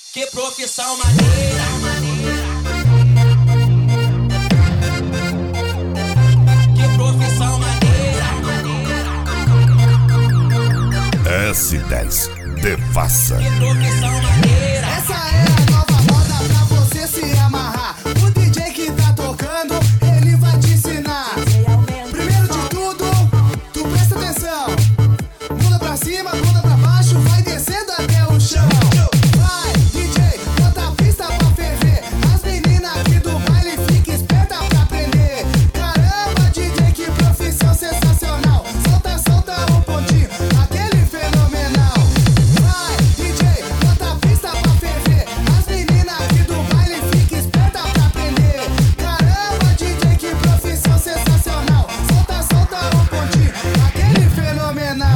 Que profissão maneira. Que profissão maneira. S10 Devassa. Que profissão maneira. Essa é a nova moda pra você se amarrar. O DJ que tá tocando, ele vai te ensinar. Primeiro de tudo, tu presta atenção. Bunda pra cima, bunda pra baixo, vai descendo até o chão. Vai, DJ, bota a pista pra ferver. As meninas aqui do baile fiquem espertas pra aprender. Caramba, DJ, que profissão sensacional. Solta, solta o pontinho, aquele fenomenal. Vai, DJ, bota a pista pra ferver. As meninas aqui do baile fiquem espertas pra aprender. Caramba, DJ, que profissão sensacional. Solta, solta o pontinho, aquele fenomenal.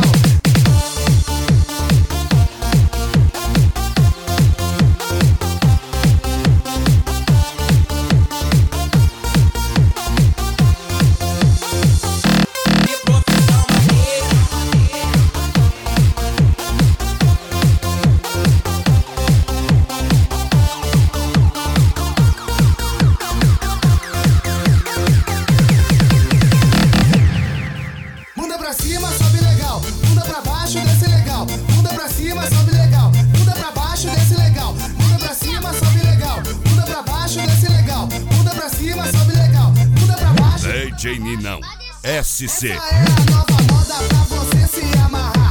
Que profissão maneira. Bunda pra cima, sobe legal. Bunda pra baixo, desce legal. Bunda pra cima, sobe legal. Bunda pra baixo, desce legal. Bunda pra cima, sobe legal. Bunda pra baixo, desce legal. Bunda pra cima, sobe legal. Bunda pra baixo. DJ Ninão SC. Essa é a nova moda pra você se amarrar.